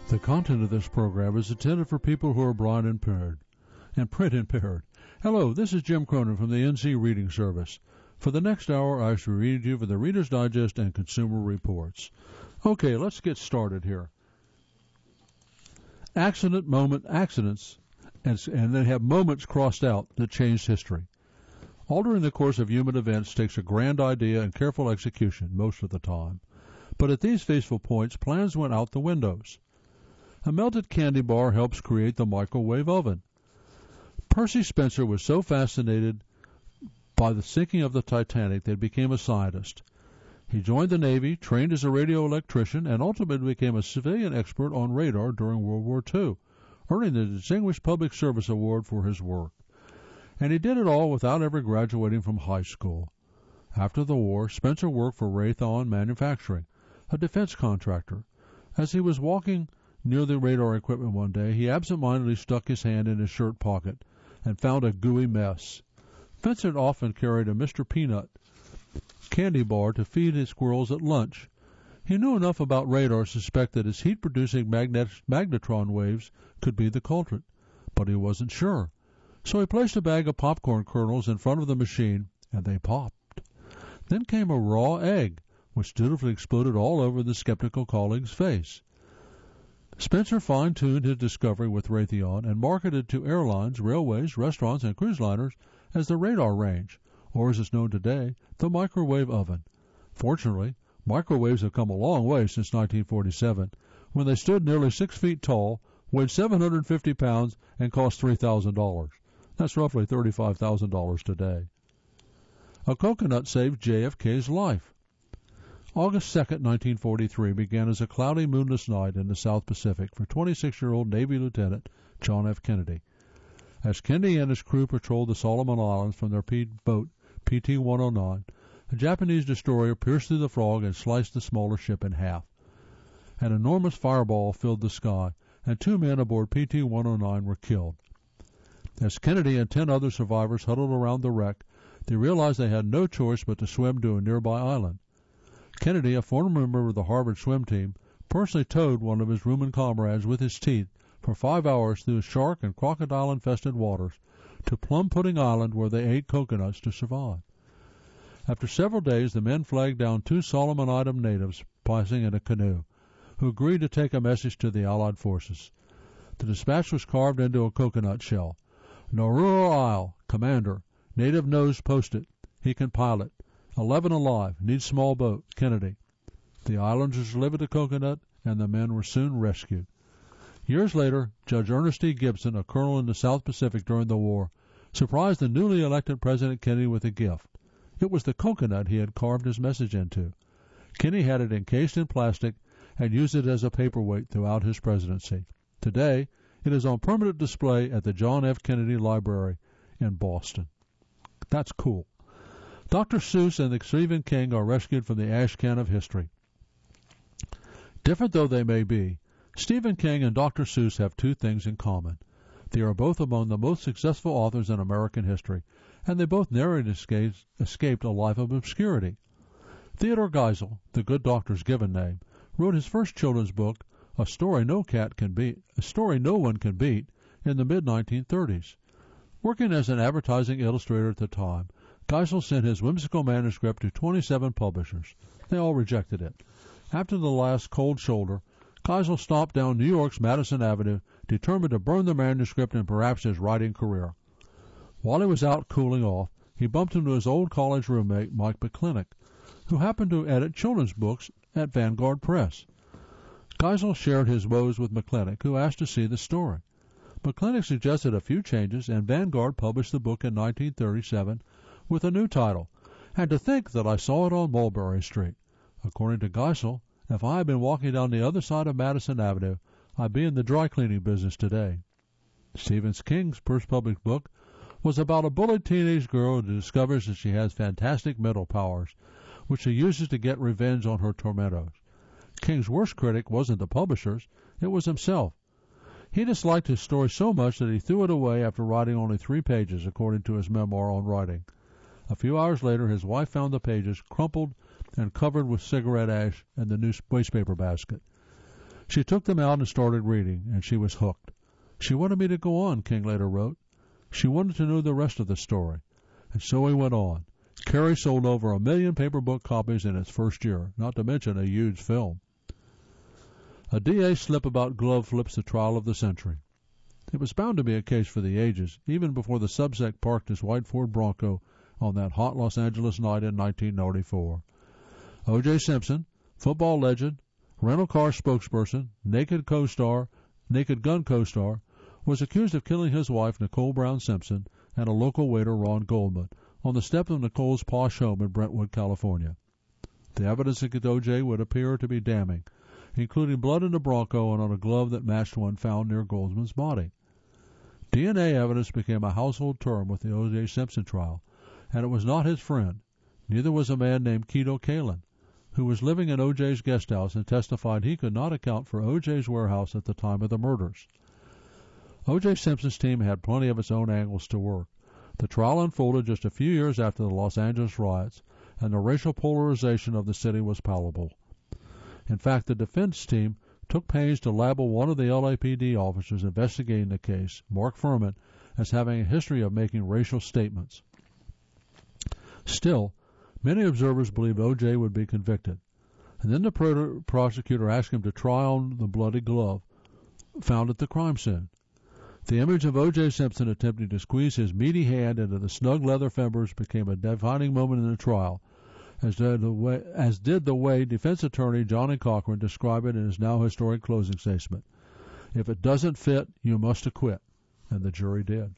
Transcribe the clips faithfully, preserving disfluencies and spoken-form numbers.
The content of this program is intended for people who are blind and impaired and print impaired. Hello, this is Jim Cronin from the N C Reading Service. For the next hour, I shall read you from the Reader's Digest and Consumer Reports. Okay, let's get started here. Accident, moment, accidents, and, and they have moments crossed out that changed history. Altering the course of human events takes a grand idea and careful execution most of the time. But at these fateful points, plans went out the windows. A melted candy bar helps create the microwave oven. Percy Spencer was so fascinated by the sinking of the Titanic that he became a scientist. He joined the Navy, trained as a radio electrician, and ultimately became a civilian expert on radar during World War Two, earning the Distinguished Public Service Award for his work. And he did it all without ever graduating from high school. After the war, Spencer worked for Raytheon Manufacturing, a defense contractor. As he was walking near the radar equipment one day, he absentmindedly stuck his hand in his shirt pocket and found a gooey mess. Spencer often carried a Mister Peanut candy bar to feed his squirrels at lunch. He knew enough about radar to suspect that his heat-producing magnet- magnetron waves could be the culprit, but he wasn't sure. So he placed a bag of popcorn kernels in front of the machine, and they popped. Then came a raw egg, which dutifully exploded all over the skeptical colleague's face. Spencer fine-tuned his discovery with Raytheon and marketed to airlines, railways, restaurants, and cruise liners as the radar range, or as it's known today, the microwave oven. Fortunately, microwaves have come a long way since nineteen forty-seven, when they stood nearly six feet tall, weighed seven hundred fifty pounds, and cost three thousand dollars. That's roughly thirty-five thousand dollars today. A coconut saved J F K's life. August second, nineteen forty-three began as a cloudy, moonless night in the South Pacific for twenty-six-year-old Navy Lieutenant John F. Kennedy. As Kennedy and his crew patrolled the Solomon Islands from their boat P T one oh nine, a Japanese destroyer pierced through the fog and sliced the smaller ship in half. An enormous fireball filled the sky, and two men aboard P T one oh nine were killed. As Kennedy and ten other survivors huddled around the wreck, they realized they had no choice but to swim to a nearby island. Kennedy, a former member of the Harvard swim team, personally towed one of his rooming comrades with his teeth for five hours through shark and crocodile-infested waters to Plum Pudding Island, where they ate coconuts to survive. After several days, the men flagged down two Solomon Island natives passing in a canoe, who agreed to take a message to the Allied forces. The dispatch was carved into a coconut shell. Nauru Isle, Commander, native knows posted. He can pilot. Eleven alive. Needs small boat. Kennedy. The islanders delivered the coconut, and the men were soon rescued. Years later, Judge Ernest E. Gibson, a colonel in the South Pacific during the war, surprised the newly elected President Kennedy with a gift. It was the coconut he had carved his message into. Kennedy had it encased in plastic and used it as a paperweight throughout his presidency. Today, it is on permanent display at the John F. Kennedy Library in Boston. That's cool. Doctor Seuss and the Stephen King are rescued from the ash can of history. Different though they may be, Stephen King and Doctor Seuss have two things in common. They are both among the most successful authors in American history, and they both narrowly escaped, escaped a life of obscurity. Theodore Geisel, the good doctor's given name, wrote his first children's book, A Story No Cat Can Beat, A Story No One Can Beat, in the mid nineteen thirties. Working as an advertising illustrator at the time, Geisel sent his whimsical manuscript to twenty-seven publishers. They all rejected it. After the last cold shoulder, Geisel stopped down New York's Madison Avenue, determined to burn the manuscript and perhaps his writing career. While he was out cooling off, he bumped into his old college roommate, Mike McClintock, who happened to edit children's books at Vanguard Press. Geisel shared his woes with McClintock, who asked to see the story. McClintock suggested a few changes, and Vanguard published the book in nineteen thirty-seven with a new title, And to Think That I Saw It on Mulberry Street. According to Geisel, if I had been walking down the other side of Madison Avenue, I'd be in the dry cleaning business today. Stephen King's first published book was about a bullied teenage girl who discovers that she has fantastic mental powers, which she uses to get revenge on her tormentors. King's worst critic wasn't the publishers, it was himself. He disliked his story so much that he threw it away after writing only three pages, according to his memoir on writing. A few hours later, his wife found the pages crumpled and covered with cigarette ash in the newspaper basket. She took them out and started reading, and she was hooked. She wanted me to go on, King later wrote. She wanted to know the rest of the story. And so he went on. Carrie sold over a million paper book copies in its first year, not to mention a huge film. A D A slip-about glove flips the trial of the century. It was bound to be a case for the ages, even before the subsect parked his white Ford Bronco on that hot Los Angeles night in nineteen ninety-four. O J. Simpson, football legend, rental car spokesperson, naked co-star, naked gun co-star, was accused of killing his wife, Nicole Brown Simpson, and a local waiter, Ron Goldman, on the steps of Nicole's posh home in Brentwood, California. The evidence against O J would appear to be damning, including blood in the Bronco and on a glove that matched one found near Goldman's body. D N A evidence became a household term with the O J. Simpson trial, and it was not his friend. Neither was a man named Keto Kalin, who was living in O J's guest house and testified he could not account for O J's warehouse at the time of the murders. O J. Simpson's team had plenty of its own angles to work. The trial unfolded just a few years after the Los Angeles riots, and the racial polarization of the city was palpable. In fact, the defense team took pains to label one of the L A P D officers investigating the case, Mark Furman, as having a history of making racial statements. Still, many observers believed O J would be convicted, and then the pro- prosecutor asked him to try on the bloody glove found at the crime scene. The image of O J. Simpson attempting to squeeze his meaty hand into the snug leather fibers became a defining moment in the trial, as did the way, as did the way defense attorney Johnny Cochran described it in his now historic closing statement. If it doesn't fit, you must acquit, and the jury did.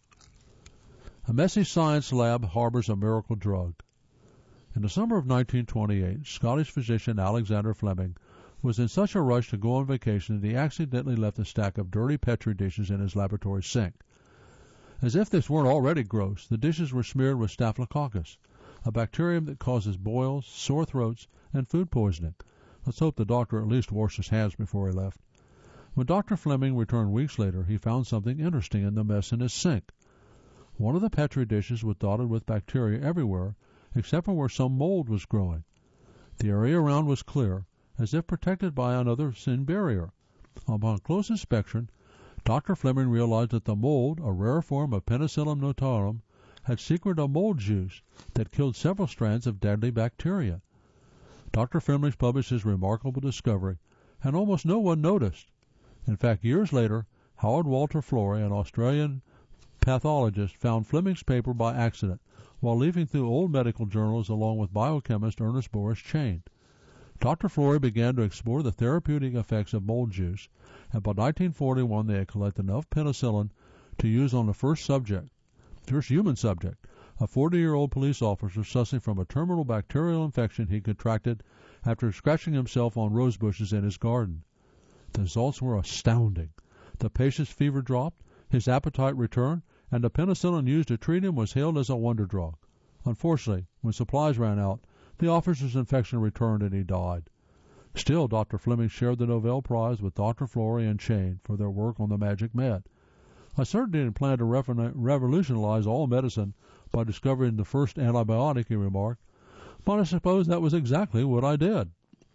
A messy science lab harbors a miracle drug. In the summer of nineteen twenty-eight, Scottish physician Alexander Fleming was in such a rush to go on vacation that he accidentally left a stack of dirty Petri dishes in his laboratory sink. As if this weren't already gross, the dishes were smeared with Staphylococcus, a bacterium that causes boils, sore throats, and food poisoning. Let's hope the doctor at least washed his hands before he left. When Doctor Fleming returned weeks later, he found something interesting in the mess in his sink. One of the Petri dishes was dotted with bacteria everywhere, except for where some mold was growing. The area around was clear, as if protected by another thin barrier. Upon close inspection, Doctor Fleming realized that the mold, a rare form of Penicillium notarum, had secreted a mold juice that killed several strands of deadly bacteria. Doctor Fleming published his remarkable discovery, and almost no one noticed. In fact, years later, Howard Walter Florey, an Australian pathologist, found Fleming's paper by accident while leafing through old medical journals along with biochemist Ernest Boris Chain. Doctor Florey began to explore the therapeutic effects of mold juice, and by nineteen forty-one they had collected enough penicillin to use on the first subject, first human subject, a forty-year-old police officer suffering from a terminal bacterial infection he contracted after scratching himself on rose bushes in his garden. The results were astounding. The patient's fever dropped, his appetite returned, and the penicillin used to treat him was hailed as a wonder drug. Unfortunately, when supplies ran out, the officer's infection returned and he died. Still, Doctor Fleming shared the Nobel Prize with Doctor Florey and Chain for their work on the magic med. I certainly didn't plan to revolutionize all medicine by discovering the first antibiotic, he remarked, but I suppose that was exactly what I did.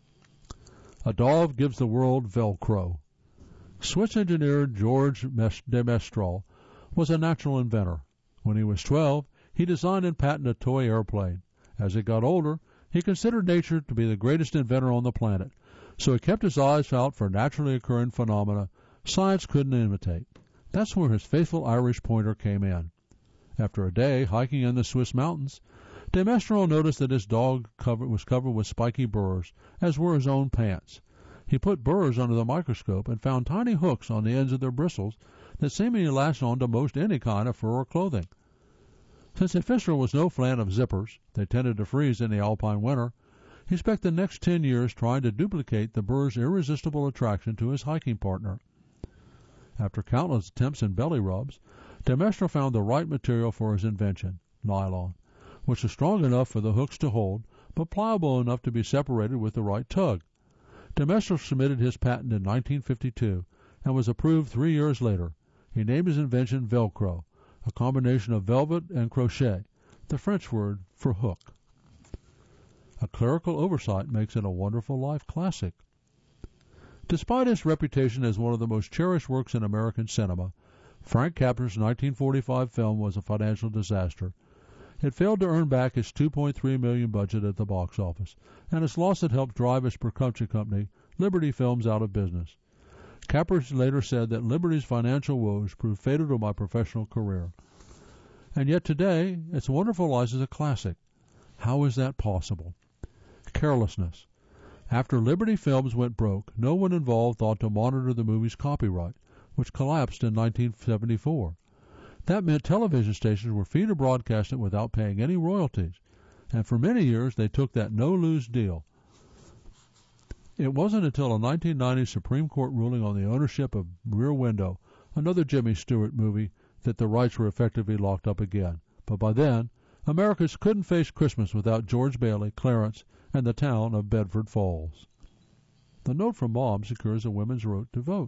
A dog gives the world Velcro. Swiss engineer George de Mestral was a natural inventor. When he was twelve, he designed and patented a toy airplane. As he got older, he considered nature to be the greatest inventor on the planet, so he kept his eyes out for naturally occurring phenomena science couldn't imitate. That's where his faithful Irish pointer came in. After a day hiking in the Swiss mountains, de Mestral noticed that his dog cover, was covered with spiky burrs, as were his own pants. He put burrs under the microscope and found tiny hooks on the ends of their bristles that seemingly latched on to most any kind of fur or clothing. Since de Mestral was no fan of zippers, they tended to freeze in the alpine winter, he spent the next ten years trying to duplicate the burr's irresistible attraction to his hiking partner. After countless attempts and belly rubs, de Mestral found the right material for his invention, nylon, which was strong enough for the hooks to hold, but pliable enough to be separated with the right tug. De Mestral submitted his patent in nineteen fifty-two and was approved three years later. He named his invention Velcro, a combination of velvet and crochet, the French word for hook. A clerical oversight makes it a wonderful life classic. Despite its reputation as one of the most cherished works in American cinema, Frank Capra's nineteen forty-five film was a financial disaster. It failed to earn back its two point three million dollars budget at the box office, and its loss had helped drive its production company, Liberty Films, out of business. Capra later said that Liberty's financial woes proved fatal to my professional career. And yet today, its wonderful life is a classic. How is that possible? Carelessness. After Liberty Films went broke, no one involved thought to monitor the movie's copyright, which collapsed in nineteen seventy-four. That meant television stations were free to broadcast it without paying any royalties, and for many years they took that no-lose deal. It wasn't until a nineteen ninety Supreme Court ruling on the ownership of Rear Window, another Jimmy Stewart movie, that the rights were effectively locked up again. But by then, Americans couldn't face Christmas without George Bailey, Clarence, and the town of Bedford Falls. The note from Mom secures a women's right to vote.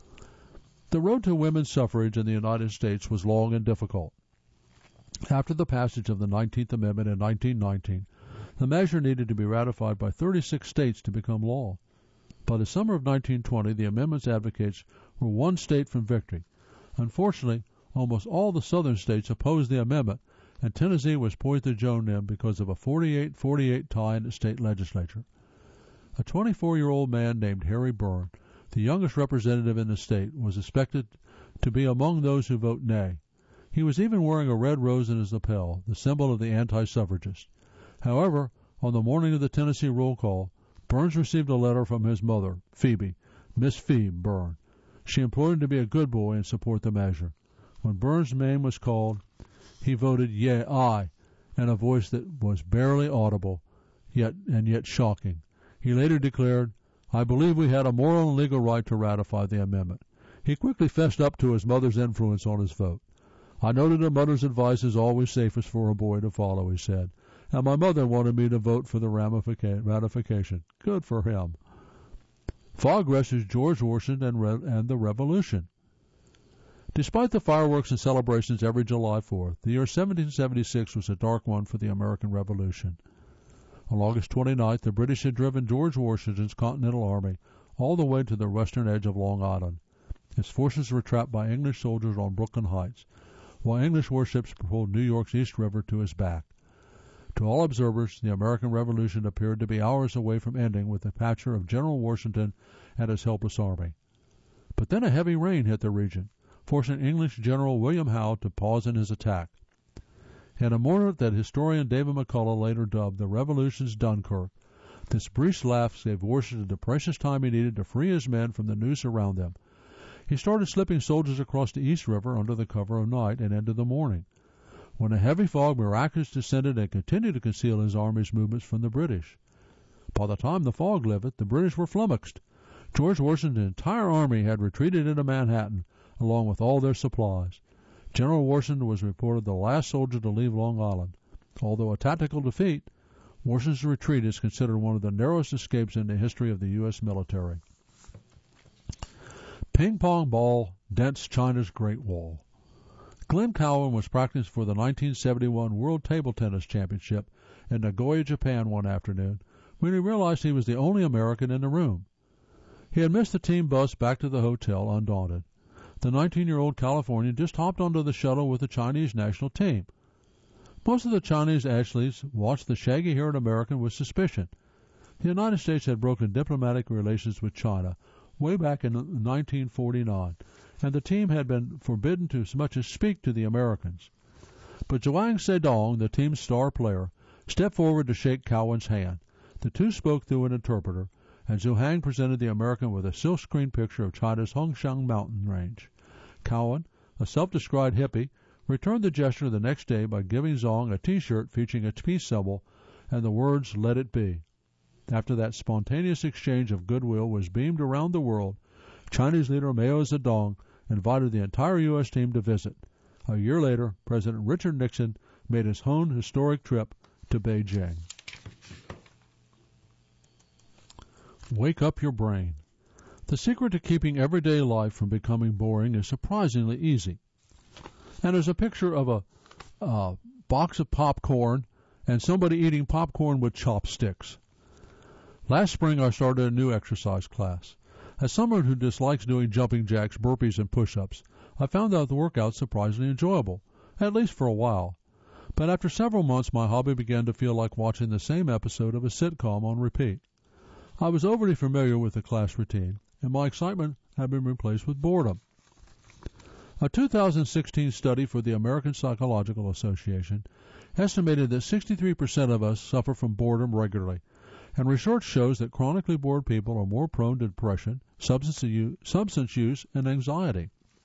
The road to women's suffrage in the United States was long and difficult. After the passage of the nineteenth Amendment in nineteen nineteen, the measure needed to be ratified by thirty-six states to become law. By the summer of nineteen twenty, the amendment's advocates were one state from victory. Unfortunately, almost all the southern states opposed the amendment, and Tennessee was poised to join them because of a forty-eight forty-eight tie in the state legislature. A twenty-four-year-old man named Harry Byrne, the youngest representative in the state, was expected to be among those who vote nay. He was even wearing a red rose in his lapel, the symbol of the anti-suffragists. However, on the morning of the Tennessee roll call, Burns received a letter from his mother, Phoebe, Miss Phoebe Byrne. She implored him to be a good boy and support the measure. When Burns' name was called, he voted yea, aye, in a voice that was barely audible, yet and yet shocking. He later declared, "I believe we had a moral and legal right to ratify the amendment." He quickly fessed up to his mother's influence on his vote. "I know that a mother's advice is always safest for a boy to follow," he said, "and my mother wanted me to vote for the ratification. Good for him." Fog rescues George Washington and, Re- and the Revolution. Despite the fireworks and celebrations every July fourth, the year seventeen seventy-six was a dark one for the American Revolution. On August twenty-ninth, the British had driven George Washington's Continental Army all the way to the western edge of Long Island. His forces were trapped by English soldiers on Brooklyn Heights, while English warships pulled New York's East River to his back. To all observers, the American Revolution appeared to be hours away from ending with the capture of General Washington and his helpless army. But then a heavy rain hit the region, forcing English General William Howe to pause in his attack. In a moment that historian David McCullough later dubbed the Revolution's Dunkirk, this brief lapse gave Washington the precious time he needed to free his men from the noose around them. He started slipping soldiers across the East River under the cover of night and into the morning, when a heavy fog miraculously descended and continued to conceal his army's movements from the British. By the time the fog lifted, the British were flummoxed. George Washington's entire army had retreated into Manhattan, along with all their supplies. General Washington was reported the last soldier to leave Long Island. Although a tactical defeat, Washington's retreat is considered one of the narrowest escapes in the history of the U S military. Ping-pong ball dents China's Great Wall. Glenn Cowan was practicing for the nineteen seventy-one World Table Tennis Championship in Nagoya, Japan one afternoon when he realized he was the only American in the room. He had missed the team bus back to the hotel undaunted. The nineteen-year-old Californian just hopped onto the shuttle with the Chinese national team. Most of the Chinese athletes watched the shaggy-haired American with suspicion. The United States had broken diplomatic relations with China way back in nineteen forty-nine, and the team had been forbidden to as much as speak to the Americans. But Zhuang Zedong, the team's star player, stepped forward to shake Cowan's hand. The two spoke through an interpreter, and Zhuang presented the American with a silkscreen picture of China's Hongshan mountain range. Cowan, a self-described hippie, returned the gesture the next day by giving Zong a T-shirt featuring a peace symbol and the words, "Let it be." After that spontaneous exchange of goodwill was beamed around the world, Chinese leader Mao Zedong invited the entire U S team to visit. A year later, President Richard Nixon made his own historic trip to Beijing. Wake up your brain. The secret to keeping everyday life from becoming boring is surprisingly easy. And there's a picture of a uh, box of popcorn and somebody eating popcorn with chopsticks. Last spring, I started a new exercise class. As someone who dislikes doing jumping jacks, burpees, and push-ups, I found out the workout surprisingly enjoyable, at least for a while. But after several months, my hobby began to feel like watching the same episode of a sitcom on repeat. I was overly familiar with the class routine, and my excitement had been replaced with boredom. A two thousand sixteen study for the American Psychological Association estimated that sixty-three percent of us suffer from boredom regularly, and research shows that chronically bored people are more prone to depression, substance use, substance use, and anxiety.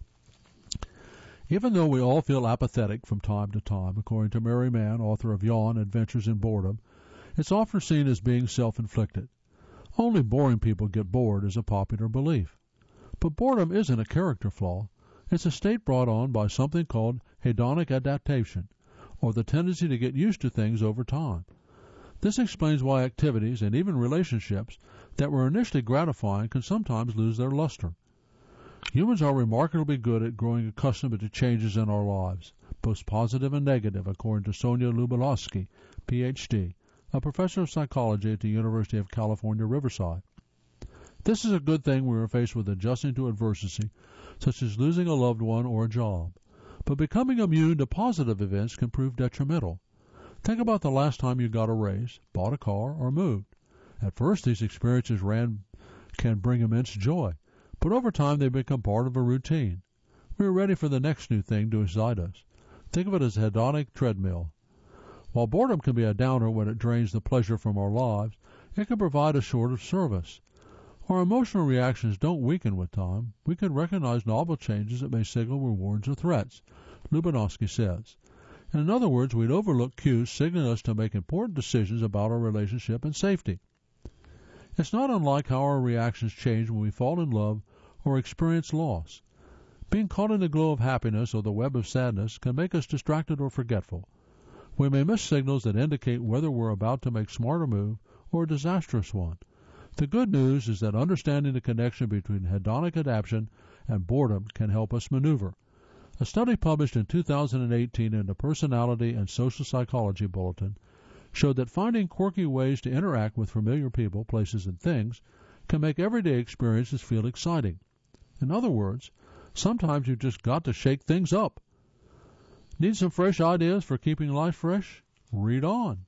Even though we all feel apathetic from time to time, according to Mary Mann, author of Yawn, Adventures in Boredom, it's often seen as being self-inflicted. Only boring people get bored is a popular belief. But boredom isn't a character flaw. It's a state brought on by something called hedonic adaptation, or the tendency to get used to things over time. This explains why activities and even relationships that were initially gratifying can sometimes lose their luster. Humans are remarkably good at growing accustomed to changes in our lives, both positive and negative, according to Sonia Lubilovsky, P H D, a professor of psychology at the University of California, Riverside. This is a good thing when we are faced with adjusting to adversity, such as losing a loved one or a job. But becoming immune to positive events can prove detrimental. Think about the last time you got a raise, bought a car, or moved. At first, these experiences ran, can bring immense joy, but over time they become part of a routine. We are ready for the next new thing to excite us. Think of it as a hedonic treadmill. While boredom can be a downer when it drains the pleasure from our lives, it can provide a sort of service. Our emotional reactions don't weaken with time. We can recognize novel changes that may signal rewards or threats, Lubinovsky says. And in other words, we'd overlook cues signaling us to make important decisions about our relationship and safety. It's not unlike how our reactions change when we fall in love or experience loss. Being caught in the glow of happiness or the web of sadness can make us distracted or forgetful. We may miss signals that indicate whether we're about to make a smarter move or a disastrous one. The good news is that understanding the connection between hedonic adaptation and boredom can help us maneuver. A study published in two thousand eighteen in the Personality and Social Psychology Bulletin showed that finding quirky ways to interact with familiar people, places, and things can make everyday experiences feel exciting. In other words, sometimes you've just got to shake things up. Need some fresh ideas for keeping life fresh? Read on.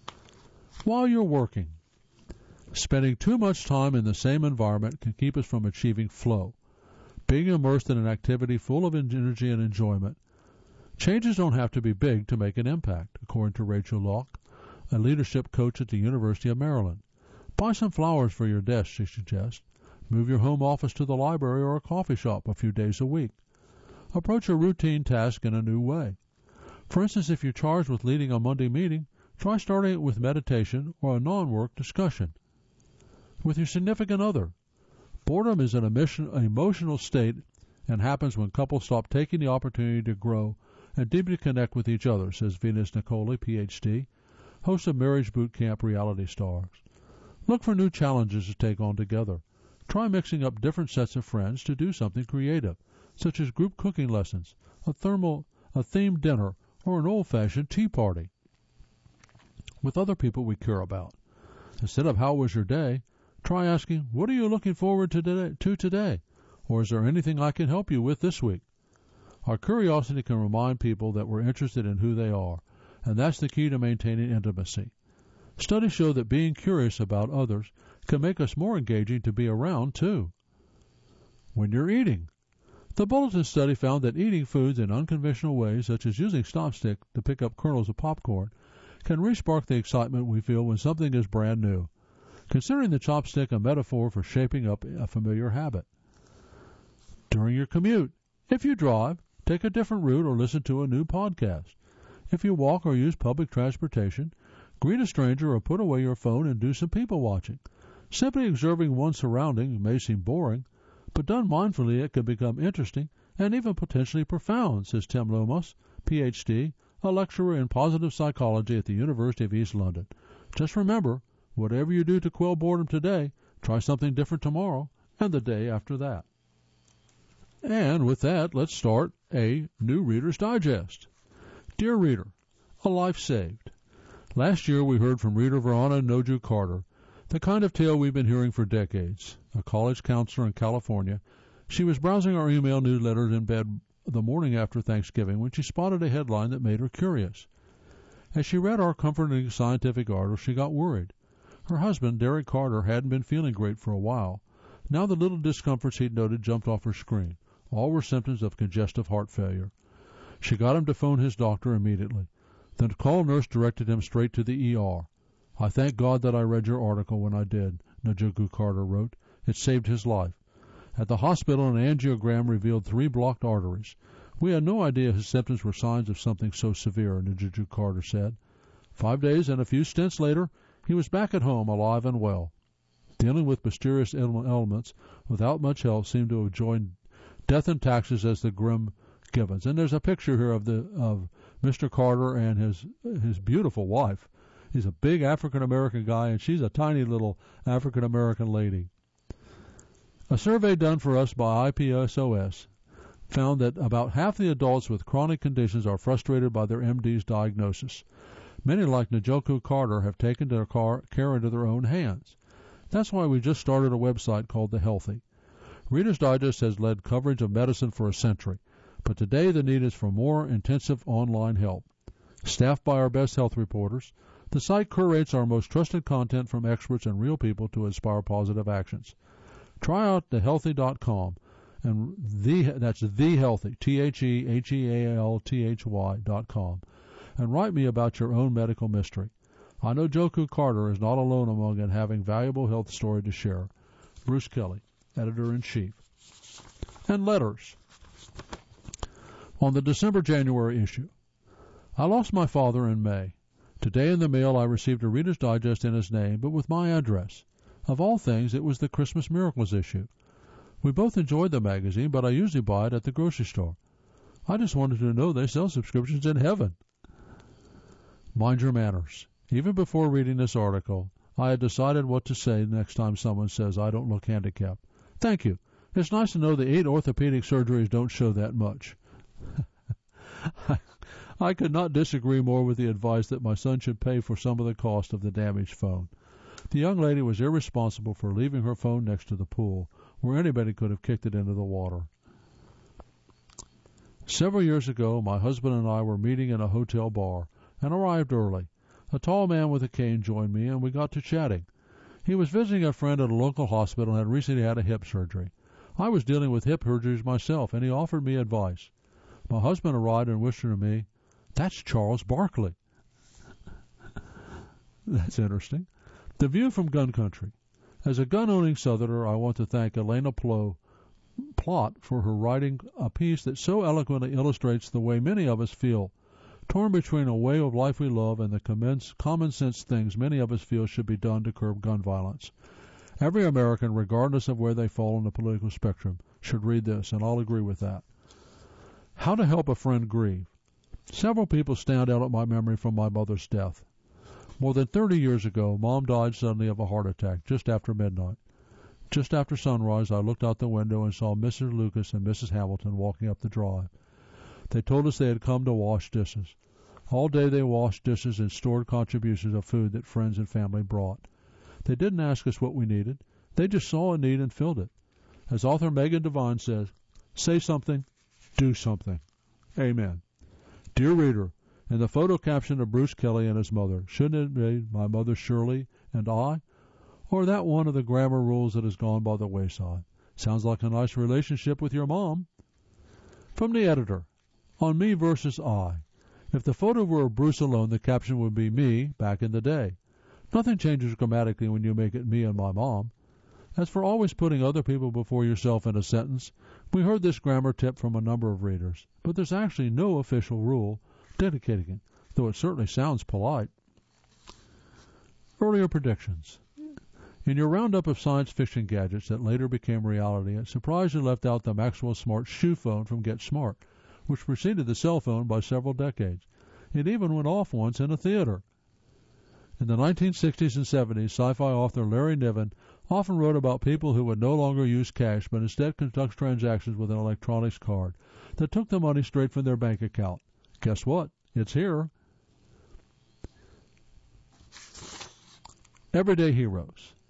While you're working, spending too much time in the same environment can keep us from achieving flow, being immersed in an activity full of energy and enjoyment. Changes don't have to be big to make an impact, according to Rachel Locke, a leadership coach at the University of Maryland. Buy some flowers for your desk, she suggests. Move your home office to the library or a coffee shop a few days a week. Approach a routine task in a new way. For instance, if you're charged with leading a Monday meeting, try starting it with meditation or a non-work discussion. With your significant other. Boredom is an emotional state and happens when couples stop taking the opportunity to grow and deeply connect with each other, says Venus Nicoli, P H D, host of Marriage Boot Camp Reality Stars. Look for new challenges to take on together. Try mixing up different sets of friends to do something creative, such as group cooking lessons, a thermal, a themed dinner, or an old-fashioned tea party with other people we care about. Instead of how was your day, try asking, what are you looking forward to today, to today? Or is there anything I can help you with this week? Our curiosity can remind people that we're interested in who they are, and that's the key to maintaining intimacy. Studies show that being curious about others can make us more engaging to be around, too. When you're eating. The Bulletin study found that eating foods in unconventional ways, such as using Stopstick to pick up kernels of popcorn, can re-spark the excitement we feel when something is brand new, considering the chopstick a metaphor for shaping up a familiar habit. During your commute. If you drive, take a different route or listen to a new podcast. If you walk or use public transportation, greet a stranger or put away your phone and do some people watching. Simply observing one's surroundings may seem boring, but done mindfully it can become interesting and even potentially profound, says Tim Lomas, P H D, a lecturer in positive psychology at the University of East London. Just remember, whatever you do to quell boredom today, try something different tomorrow and the day after that. And with that, let's start a new Reader's Digest. Dear Reader, a life saved. Last year we heard from reader Verona Noju Carter The kind of tale we've been hearing for decades. A college counselor in California, she was browsing our email newsletters in bed the morning after Thanksgiving when she spotted a headline that made her curious. As she read our comforting scientific article, she got worried. Her husband, Derek Carter, hadn't been feeling great for a while. Now the little discomforts he'd noted jumped off her screen. All were symptoms of congestive heart failure. She got him to phone his doctor immediately. The call nurse directed him straight to the E R. "I thank God that I read your article when I did," Njoku Carter wrote. "It saved his life." At the hospital, an angiogram revealed three blocked arteries. "We had no idea his symptoms were signs of something so severe," Njoku Carter said. Five days and a few stents later, he was back at home, alive and well. Dealing with mysterious elements without much help seemed to have joined death and taxes as the grim givens. And there's a picture here of the of Mister Carter and his his beautiful wife. He's a big African-American guy, and she's a tiny little African-American lady. A survey done for us by I P S O S found that about half the adults with chronic conditions are frustrated by their M D's diagnosis. Many, like Njoku Carter, have taken their car, care into their own hands. That's why we just started a website called The Healthy. Reader's Digest has led coverage of medicine for a century, but today the need is for more intensive online help. Staffed by our best health reporters, the site curates our most trusted content from experts and real people to inspire positive actions. Try out the healthy dot com, and the that's the healthy, T H E H E A L T H Y dot com, and write me about your own medical mystery. I know Njoku Carter is not alone among and having valuable health story to share. Bruce Kelly, Editor-in-Chief. And letters. On the December-January issue. I lost my father in May. Today in the mail I received a Reader's Digest in his name, but with my address. Of all things, it was the Christmas Miracles issue. We both enjoyed the magazine, but I usually buy it at the grocery store. I just wanted to know they sell subscriptions in heaven. Mind your manners. Even before reading this article, I had decided what to say next time someone says I don't look handicapped. Thank you. It's nice to know the eight orthopedic surgeries don't show that much. I could not disagree more with the advice that my son should pay for some of the cost of the damaged phone. The young lady was irresponsible for leaving her phone next to the pool, where anybody could have kicked it into the water. Several years ago, my husband and I were meeting in a hotel bar and arrived early. A tall man with a cane joined me, and we got to chatting. He was visiting a friend at a local hospital and had recently had a hip surgery. I was dealing with hip surgeries myself, and he offered me advice. My husband arrived and whispered to me, "That's Charles Barkley." That's interesting. The view from gun country. As a gun-owning Southerner, I want to thank Elena Plo, Plott for her writing a piece that so eloquently illustrates the way many of us feel, torn between a way of life we love and the common sense things many of us feel should be done to curb gun violence. Every American, regardless of where they fall on the political spectrum, should read this, and I'll agree with that. How to help a friend grieve. Several people stand out at my memory from my mother's death. More than thirty years ago, Mom died suddenly of a heart attack just after midnight. Just after sunrise, I looked out the window and saw Missus Lucas and Missus Hamilton walking up the drive. They told us they had come to wash dishes. All day they washed dishes and stored contributions of food that friends and family brought. They didn't ask us what we needed. They just saw a need and filled it. As author Megan Devine says, say something, do something. Amen. Dear reader, in the photo caption of Bruce Kelly and his mother, shouldn't it be my mother Shirley and I? Or that one of the grammar rules that has gone by the wayside? Sounds like a nice relationship with your mom. From the editor. On me versus I. If the photo were of Bruce alone, the caption would be me back in the day. Nothing changes grammatically when you make it me and my mom. As for always putting other people before yourself in a sentence, we heard this grammar tip from a number of readers, but there's actually no official rule dedicating it, though it certainly sounds polite. Earlier predictions. In your roundup of science fiction gadgets that later became reality, it surprised you left out the Maxwell Smart shoe phone from Get Smart, which preceded the cell phone by several decades. It even went off once in a theater. In the nineteen sixties and seventies, sci-fi author Larry Niven often wrote about people who would no longer use cash but instead conduct transactions with an electronics card that took the money straight from their bank account. Guess what? It's here. Everyday heroes.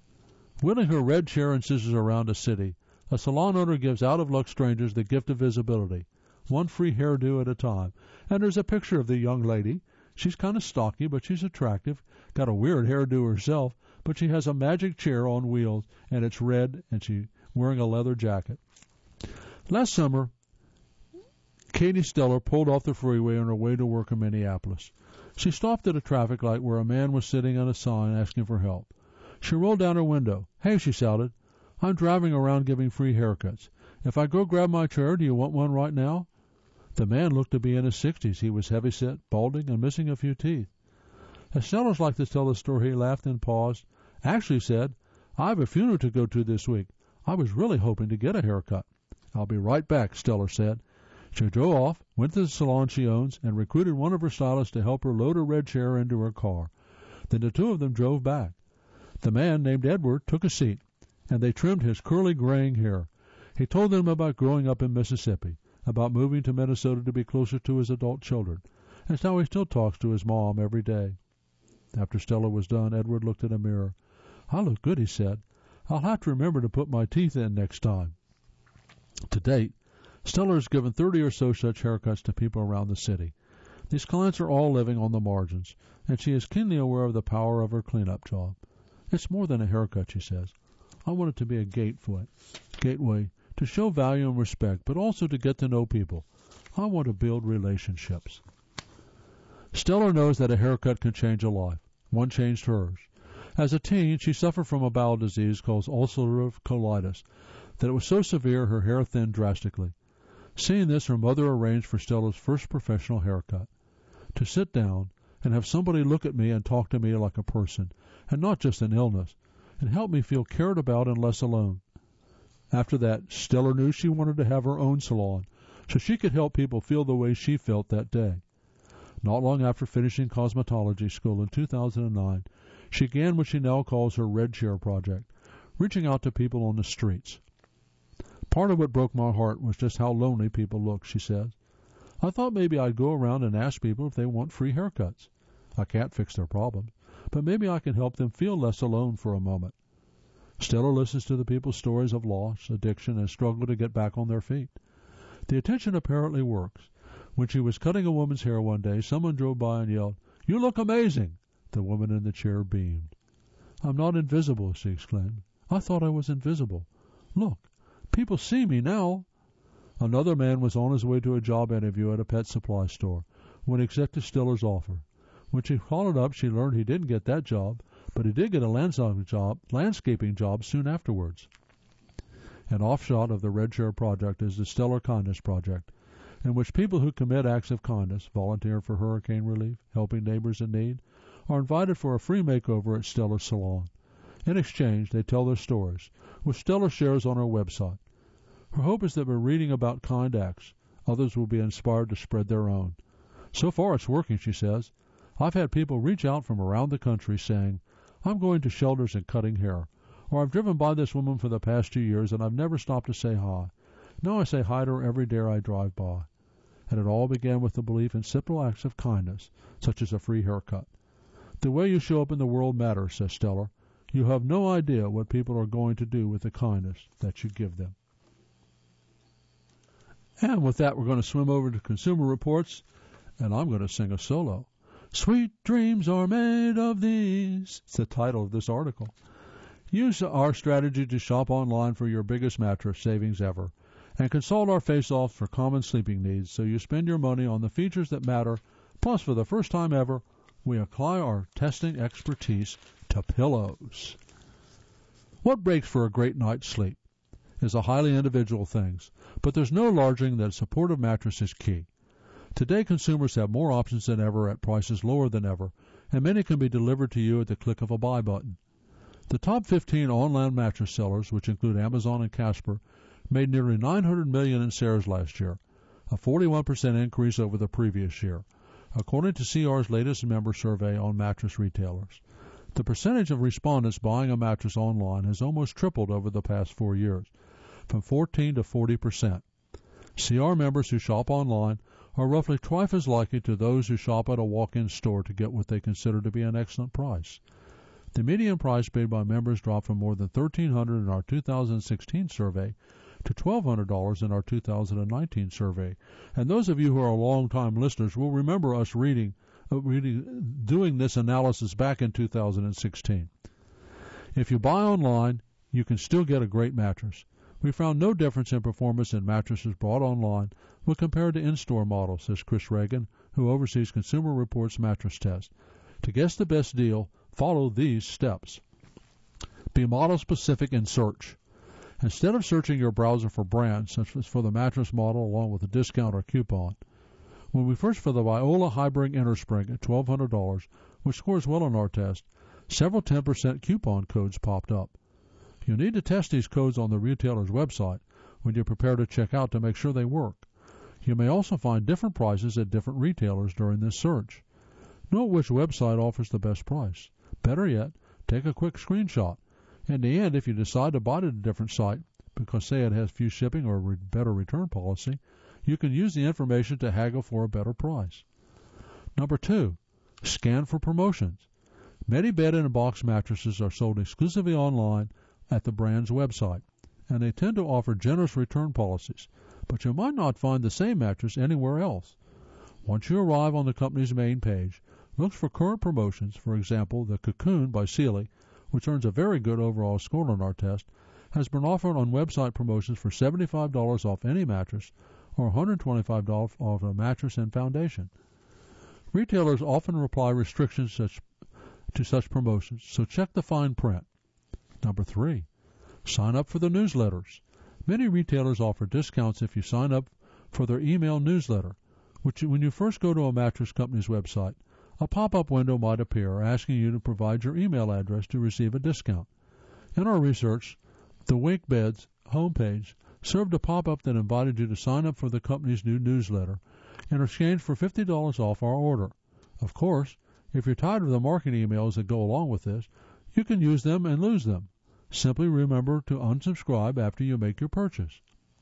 Wheeling her red chair and scissors around a city, a salon owner gives out-of-luck strangers the gift of visibility, one free hairdo at a time. And there's a picture of the young lady. She's kind of stocky, but she's attractive, got a weird hairdo herself, but she has a magic chair on wheels, and it's red, and she's wearing a leather jacket. Last summer, Katie Stellar pulled off the freeway on her way to work in Minneapolis. She stopped at a traffic light where a man was sitting on a sign asking for help. She rolled down her window. "Hey," she shouted, "I'm driving around giving free haircuts. If I go grab my chair, do you want one right now?" The man looked to be in his sixties. He was heavy-set, balding, and missing a few teeth. As Stellar's like to tell the story, he laughed and paused. Actually said, "I have a funeral to go to this week. I was really hoping to get a haircut." "I'll be right back," Stellar said. She drove off, went to the salon she owns, and recruited one of her stylists to help her load her red chair into her car. Then the two of them drove back. The man, named Edward, took a seat, and they trimmed his curly graying hair. He told them about growing up in Mississippi, about moving to Minnesota to be closer to his adult children, and how he still talks to his mom every day. After Stellar was done, Edward looked in a mirror. "I look good," he said. "I'll have to remember to put my teeth in next time." To date, Stellar has given thirty or so such haircuts to people around the city. These clients are all living on the margins, and she is keenly aware of the power of her cleanup job. "It's more than a haircut," she says. "I want it to be a gateway, gateway to show value and respect, but also to get to know people. I want to build relationships." Stellar knows that a haircut can change a life. One changed hers. As a teen, she suffered from a bowel disease called ulcerative colitis that it was so severe her hair thinned drastically. Seeing this, her mother arranged for Stellar's first professional haircut. To sit down and have somebody look at me and talk to me like a person, and not just an illness, and help me feel cared about and less alone. After that, Stellar knew she wanted to have her own salon, so she could help people feel the way she felt that day. Not long after finishing cosmetology school in two thousand nine, she began what she now calls her Red Chair Project, reaching out to people on the streets. "Part of what broke my heart was just how lonely people look," she says. "I thought maybe I'd go around and ask people if they want free haircuts. I can't fix their problems, but maybe I can help them feel less alone for a moment." Stellar listens to the people's stories of loss, addiction, and struggle to get back on their feet. The attention apparently works. When she was cutting a woman's hair one day, someone drove by and yelled, "You look amazing!" The woman in the chair beamed. "I'm not invisible," she exclaimed. "I thought I was invisible. Look, people see me now." Another man was on his way to a job interview at a pet supply store when he accepted Stellar's offer. When she followed up, she learned he didn't get that job, but he did get a landscaping job, landscaping job soon afterwards. An offshoot of the Red Chair Project is the Stellar Kindness Project, in which people who commit acts of kindness, volunteer for hurricane relief, helping neighbors in need, are invited for a free makeover at Stellar's salon. In exchange, they tell their stories, which Stellar shares on her website. Her hope is that by reading about kind acts, others will be inspired to spread their own. So far it's working, she says. "I've had people reach out from around the country saying, 'I'm going to shelters and cutting hair,' or 'I've driven by this woman for the past two years and I've never stopped to say hi. Now I say hi to her every day I drive by.' And it all began with the belief in simple acts of kindness, such as a free haircut. The way you show up in the world matters," says Stellar. "You have no idea what people are going to do with the kindness that you give them." And with that, we're going to swim over to Consumer Reports, and I'm going to sing a solo. "Sweet dreams are made of these." It's the title of this article. Use our strategy to shop online for your biggest mattress savings ever, and consult our face-offs for common sleeping needs so you spend your money on the features that matter. Plus, for the first time ever, we apply our testing expertise to pillows. What breaks for a great night's sleep is a highly individual thing, but there's no larging that a supportive mattress is key. Today, consumers have more options than ever at prices lower than ever, and many can be delivered to you at the click of a buy button. The top fifteen online mattress sellers, which include Amazon and Casper, made nearly nine hundred million dollars in sales last year, a forty-one percent increase over the previous year, according to C R's latest member survey on mattress retailers. The percentage of respondents buying a mattress online has almost tripled over the past four years, from fourteen to forty percent. C R members who shop online are roughly twice as likely to those who shop at a walk-in store to get what they consider to be an excellent price. The median price paid by members dropped from more than thirteen hundred dollars in our two thousand sixteen survey to twelve hundred dollars in our two thousand nineteen survey. And those of you who are long-time listeners will remember us reading, uh, reading, doing this analysis back in two thousand sixteen. If you buy online, you can still get a great mattress. We found no difference in performance in mattresses bought online when compared to in-store models, says Chris Reagan, who oversees Consumer Reports mattress test. To guess the best deal, follow these steps. Be model-specific in search. Instead of searching your browser for brands, such as for the mattress model along with a discount or coupon, when we searched for the Viola Hybrid Innerspring at twelve hundred dollars, which scores well on our test, several ten percent coupon codes popped up. You need to test these codes on the retailer's website when you prepare to check out to make sure they work. You may also find different prices at different retailers during this search. Note which website offers the best price. Better yet, take a quick screenshot. In the end, if you decide to buy at a different site, because say it has few shipping or a re- better return policy, you can use the information to haggle for a better price. Number two, scan for promotions. Many bed-in-a-box mattresses are sold exclusively online at the brand's website, and they tend to offer generous return policies, but you might not find the same mattress anywhere else. Once you arrive on the company's main page, look for current promotions. For example, the Cocoon by Sealy, which earns a very good overall score on our test, has been offered on website promotions for seventy-five dollars off any mattress or one hundred twenty-five dollars off a mattress and foundation. Retailers often apply restrictions such, to such promotions, so check the fine print. Number three, sign up for the newsletters. Many retailers offer discounts if you sign up for their email newsletter, which when you first go to a mattress company's website, a pop-up window might appear asking you to provide your email address to receive a discount. In our research, the Wink Beds homepage served a pop-up that invited you to sign up for the company's new newsletter in exchange for fifty dollars off our order. Of course, if you're tired of the marketing emails that go along with this, you can use them and lose them. Simply remember to unsubscribe after you make your purchase.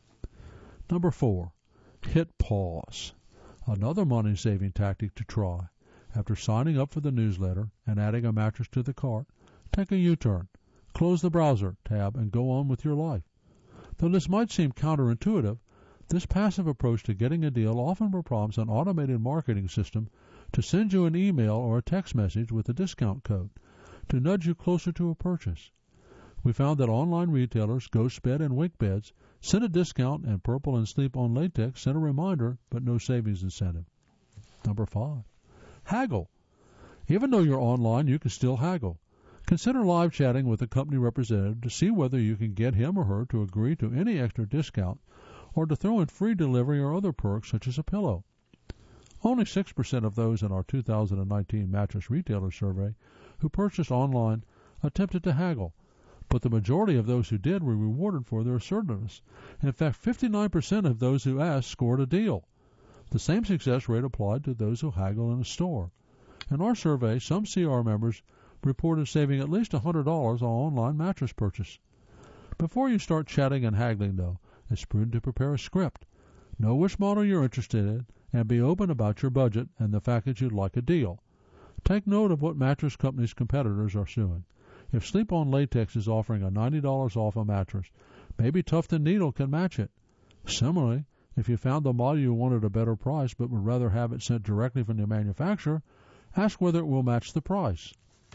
Number four, hit pause. Another money-saving tactic to try. After signing up for the newsletter and adding a mattress to the cart, take a U-turn, close the browser tab, and go on with your life. Though this might seem counterintuitive, this passive approach to getting a deal often prompts an automated marketing system to send you an email or a text message with a discount code to nudge you closer to a purchase. We found that online retailers GhostBed and WinkBeds sent a discount, and Purple and Sleep on Latex sent a reminder, but no savings incentive. Number five, haggle. Even though you're online, you can still haggle. Consider live chatting with a company representative to see whether you can get him or her to agree to any extra discount or to throw in free delivery or other perks such as a pillow. Only six percent of those in our two thousand nineteen mattress retailer survey who purchased online attempted to haggle, but the majority of those who did were rewarded for their assertiveness. In fact, fifty-nine percent of those who asked scored a deal. The same success rate applied to those who haggle in a store. In our survey, some C R members reported saving at least one hundred dollars on online mattress purchase. Before you start chatting and haggling, though, it's prudent to prepare a script. Know which model you're interested in, and be open about your budget and the fact that you'd like a deal. Take note of what mattress companies' competitors are doing. If Sleep on Latex is offering a ninety dollars off a mattress, maybe Tuft and Needle can match it. Similarly, if you found the model you wanted a better price but would rather have it sent directly from the manufacturer, ask whether it will match the price.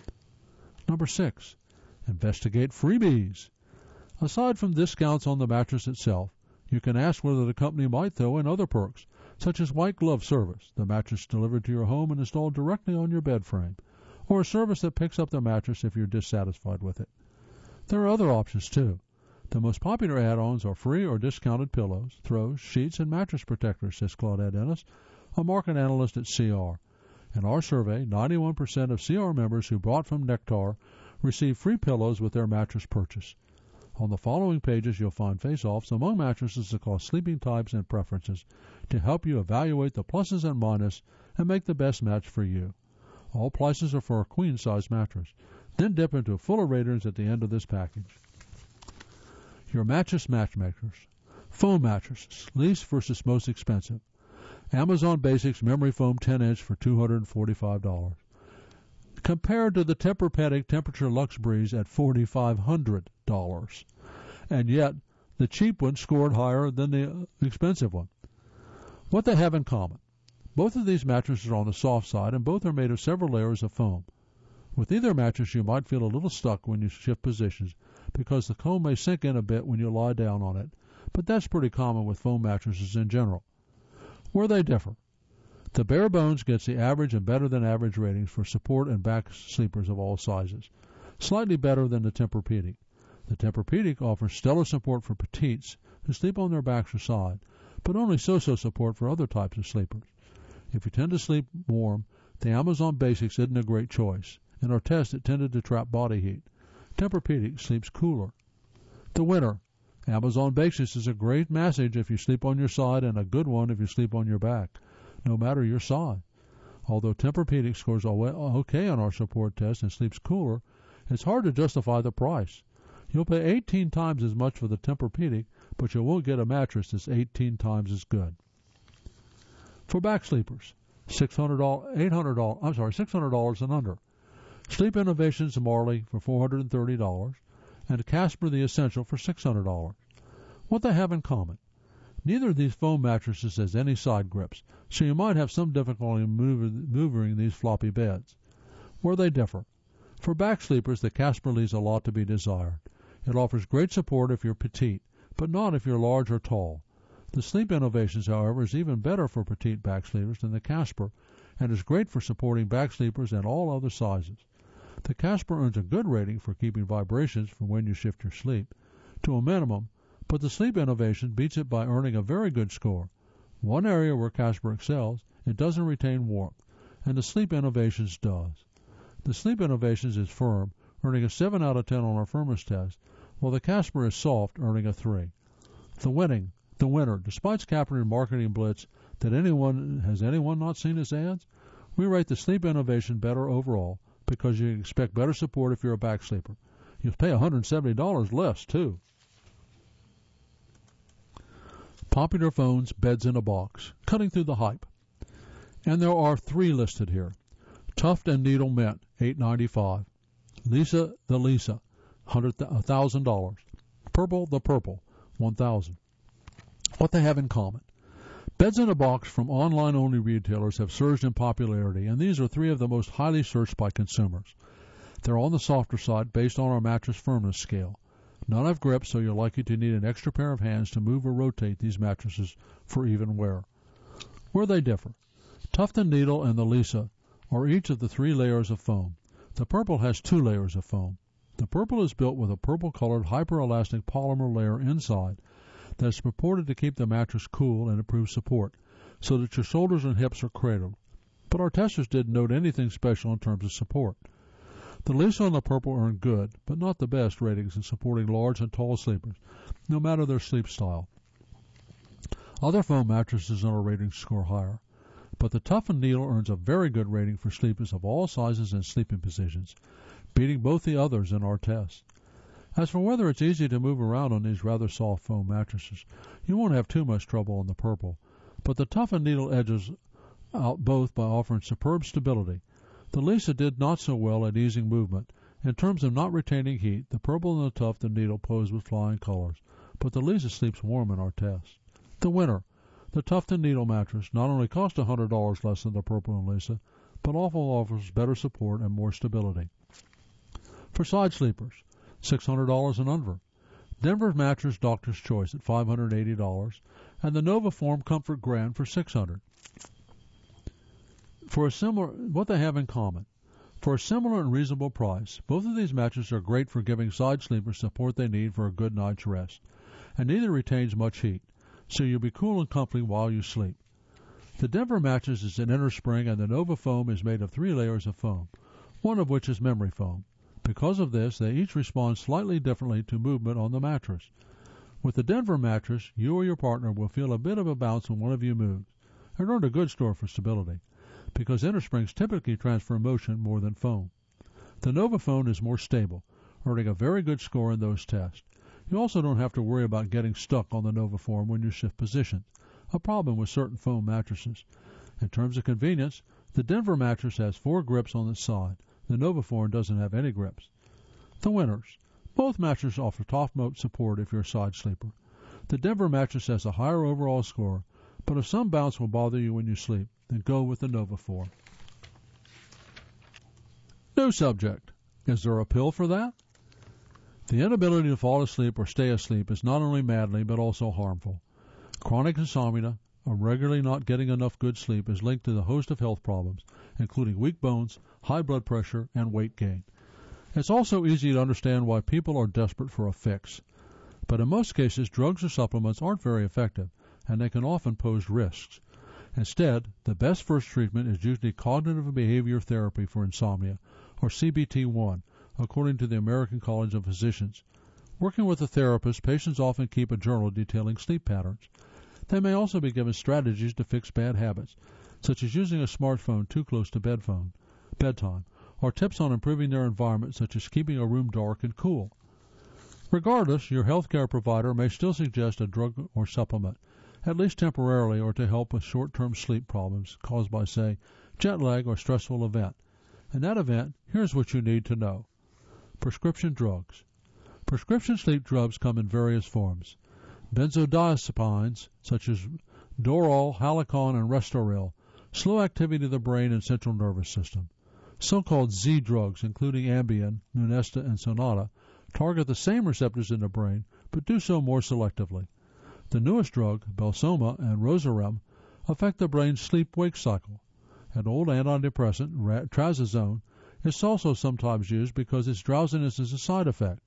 Number six, investigate freebies. Aside from discounts on the mattress itself, you can ask whether the company might throw in other perks, such as white glove service, the mattress delivered to your home and installed directly on your bed frame, or a service that picks up the mattress if you're dissatisfied with it. There are other options, too. The most popular add-ons are free or discounted pillows, throws, sheets, and mattress protectors, says Claudette Ennis, a market analyst at C R. In our survey, ninety-one percent of C R members who bought from Nectar received free pillows with their mattress purchase. On the following pages, you'll find face-offs among mattresses across sleeping types and preferences to help you evaluate the pluses and minuses and make the best match for you. All prices are for a queen-size mattress. Then dip into fuller ratings at the end of this package. Your mattress matchmakers. Foam mattresses, least versus most expensive. Amazon Basics Memory Foam ten inch for two hundred forty-five dollars. compared to the Tempur-Pedic Temperature Luxe Breeze at four thousand five hundred dollars. And yet, the cheap one scored higher than the expensive one. What they have in common. Both of these mattresses are on the soft side, and both are made of several layers of foam. With either mattress, you might feel a little stuck when you shift positions because the foam may sink in a bit when you lie down on it, but that's pretty common with foam mattresses in general. Where they differ. The Bare Bones gets the average and better than average ratings for support and back sleepers of all sizes, slightly better than the Tempur-Pedic. The Tempur-Pedic offers stellar support for petites who sleep on their backs or side, but only so-so support for other types of sleepers. If you tend to sleep warm, the Amazon Basics isn't a great choice. In our test, it tended to trap body heat. Tempur-Pedic sleeps cooler. The winner. Amazon Basics is a great massage if you sleep on your side and a good one if you sleep on your back, no matter your side. Although Tempur-Pedic scores okay on our support test and sleeps cooler, it's hard to justify the price. You'll pay eighteen times as much for the Tempur-Pedic, but you won't get a mattress that's eighteen times as good. For back sleepers, six hundred dollars, eight hundred dollars, I'm sorry, six hundred dollars and under. Sleep Innovations Marley for four hundred thirty dollars, and Casper the Essential for six hundred dollars. What they have in common. Neither of these foam mattresses has any side grips, so you might have some difficulty in maneuvering these floppy beds. Where they differ. For back sleepers, the Casper leaves a lot to be desired. It offers great support if you're petite, but not if you're large or tall. The Sleep Innovations, however, is even better for petite back sleepers than the Casper, and is great for supporting back sleepers and all other sizes. The Casper earns a good rating for keeping vibrations from when you shift your sleep to a minimum, but the Sleep Innovation beats it by earning a very good score. One area where Casper excels, it doesn't retain warmth, and the Sleep Innovations does. The Sleep Innovations is firm, earning a seven out of ten on our firmness test, while the Casper is soft, earning a three. The winning, the winner, despite scattering marketing blitz that anyone has anyone not seen his ads, we rate the Sleep Innovation better overall because you expect better support if you're a back sleeper. You'll pay one hundred seventy dollars less, too. Popular Phones, Beds in a Box, cutting through the hype. And there are three listed here. Tuft and Needle Mint, eight ninety-five. Lisa the Lisa, one thousand dollars. Purple the Purple, one thousand dollars. What they have in common. Beds in a Box from online-only retailers have surged in popularity, and these are three of the most highly searched by consumers. They're on the softer side based on our mattress firmness scale. None have grips, so you're likely to need an extra pair of hands to move or rotate these mattresses for even wear. Where they differ. Tuft and Needle and the Lisa are each of the three layers of foam. The Purple has two layers of foam. The Purple is built with a purple-colored hyper-elastic polymer layer inside that is purported to keep the mattress cool and improve support, so that your shoulders and hips are cradled. But our testers didn't note anything special in terms of support. The Lisa and the Purple earn good, but not the best ratings in supporting large and tall sleepers, no matter their sleep style. Other foam mattresses in our ratings score higher, but the Tuft and Needle earns a very good rating for sleepers of all sizes and sleeping positions, beating both the others in our test. As for whether it's easy to move around on these rather soft foam mattresses, you won't have too much trouble on the Purple, but the Tuft and Needle edges out both by offering superb stability. The Lisa did not so well at easing movement. In terms of not retaining heat, the Purple and the Tuft and Needle pose with flying colors, but the Lisa sleeps warm in our test. The winner, the Tuft and Needle mattress, not only costs one hundred dollars less than the Purple and Lisa, but also offers better support and more stability. For side sleepers, six hundred dollars and under. Denver Mattress Doctor's Choice at five hundred eighty dollars, and the NovaForm Comfort Grand for six hundred dollars. For a similar, what they have in common. For a similar and reasonable price, both of these mattresses are great for giving side sleepers support they need for a good night's rest, and neither retains much heat, so you'll be cool and comfy while you sleep. The Denver mattress is an inner spring, and the NovaFoam is made of three layers of foam, one of which is memory foam. Because of this, they each respond slightly differently to movement on the mattress. With the Denver mattress, you or your partner will feel a bit of a bounce when one of you moves. It earned a good score for stability, because inner springs typically transfer motion more than foam. The NovaFoam is more stable, earning a very good score in those tests. You also don't have to worry about getting stuck on the NovaForm when you shift positions, a problem with certain foam mattresses. In terms of convenience, the Denver mattress has four grips on the side. The NovaForm doesn't have any grips. The winners. Both mattresses offer top-notch support if you're a side sleeper. The Denver mattress has a higher overall score, but if some bounce will bother you when you sleep, then go with the NovaForm. New subject. Is there a pill for that? The inability to fall asleep or stay asleep is not only maddening but also harmful. Chronic insomnia, or regularly not getting enough good sleep, is linked to a host of health problems, including weak bones, high blood pressure, and weight gain. It's also easy to understand why people are desperate for a fix. But in most cases, drugs or supplements aren't very effective, and they can often pose risks. Instead, the best first treatment is usually cognitive behavior therapy for insomnia, or C B T one, according to the American College of Physicians. Working with a therapist, patients often keep a journal detailing sleep patterns. They may also be given strategies to fix bad habits, such as using a smartphone too close to bed phone, bedtime, or tips on improving their environment, such as keeping a room dark and cool. Regardless, your healthcare provider may still suggest a drug or supplement, at least temporarily, or to help with short-term sleep problems caused by, say, jet lag or stressful event. In that event, here's what you need to know. Prescription drugs. Prescription sleep drugs come in various forms. Benzodiazepines, such as Dorol, Halicon, and Restoril, slow activity of the brain and central nervous system. So-called Z drugs, including Ambien, Lunesta, and Sonata, target the same receptors in the brain, but do so more selectively. The newest drug, Belsoma and Rosarem, affect the brain's sleep-wake cycle. An old antidepressant, Trazodone, is also sometimes used because its drowsiness is a side effect.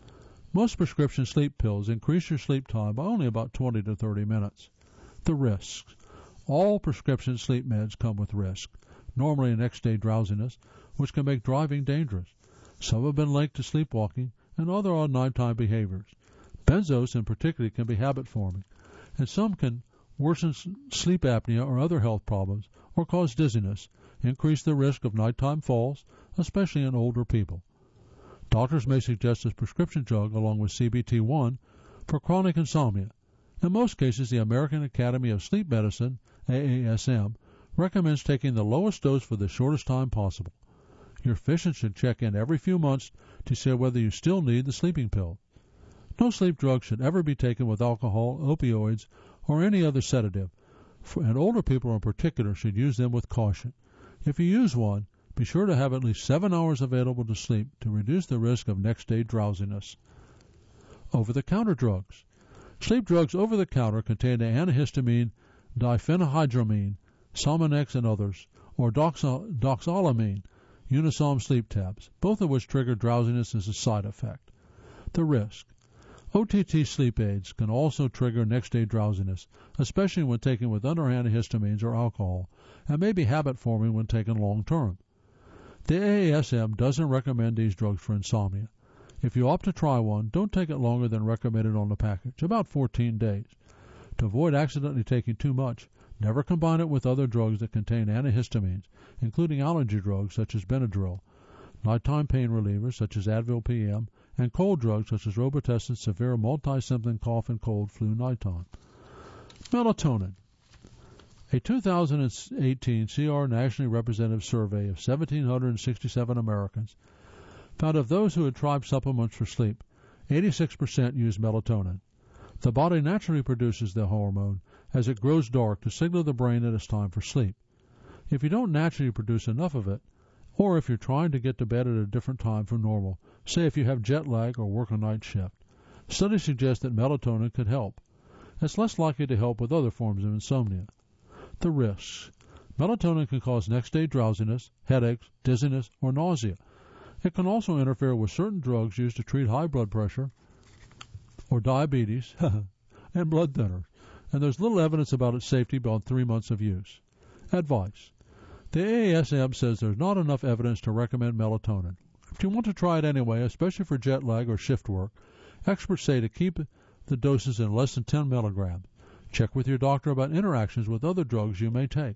Most prescription sleep pills increase your sleep time by only about twenty to thirty minutes. The risks. All prescription sleep meds come with risk, normally next-day drowsiness, which can make driving dangerous. Some have been linked to sleepwalking and other odd nighttime behaviors. Benzos, in particular, can be habit-forming, and some can worsen sleep apnea or other health problems, or cause dizziness, increase the risk of nighttime falls, especially in older people. Doctors may suggest a prescription drug along with C B T one for chronic insomnia. In most cases, the American Academy of Sleep Medicine, A A S M, recommends taking the lowest dose for the shortest time possible. Your physician should check in every few months to see whether you still need the sleeping pill. No sleep drug should ever be taken with alcohol, opioids, or any other sedative, and older people in particular should use them with caution. If you use one, be sure to have at least seven hours available to sleep to reduce the risk of next-day drowsiness. Over-the-counter drugs. Sleep drugs over-the-counter contain the antihistamine diphenhydramine, Somanex, and others, or doxo- doxolamine, Unisom sleep tabs, both of which trigger drowsiness as a side effect. The risk. O T T sleep aids can also trigger next-day drowsiness, especially when taken with other antihistamines or alcohol, and may be habit-forming when taken long-term. The A A S M doesn't recommend these drugs for insomnia. If you opt to try one, don't take it longer than recommended on the package, about fourteen days. To avoid accidentally taking too much, never combine it with other drugs that contain antihistamines, including allergy drugs such as Benadryl, nighttime pain relievers such as Advil P M, and cold drugs such as Robitussin severe multi-symptom cough and cold flu nighttime. Melatonin. A two thousand eighteen C R nationally representative survey of one thousand seven hundred sixty-seven Americans found of those who had tried supplements for sleep, eighty-six percent used melatonin. The body naturally produces the hormone as it grows dark to signal the brain that it's time for sleep. If you don't naturally produce enough of it, or if you're trying to get to bed at a different time from normal, say if you have jet lag or work a night shift, studies suggest that melatonin could help. It's less likely to help with other forms of insomnia. The risks. Melatonin can cause next-day drowsiness, headaches, dizziness, or nausea. It can also interfere with certain drugs used to treat high blood pressure or diabetes and blood thinners, and there's little evidence about its safety beyond three months of use. Advice. The A A S M says there's not enough evidence to recommend melatonin. If you want to try it anyway, especially for jet lag or shift work, experts say to keep the doses in less than ten milligrams. Check with your doctor about interactions with other drugs you may take.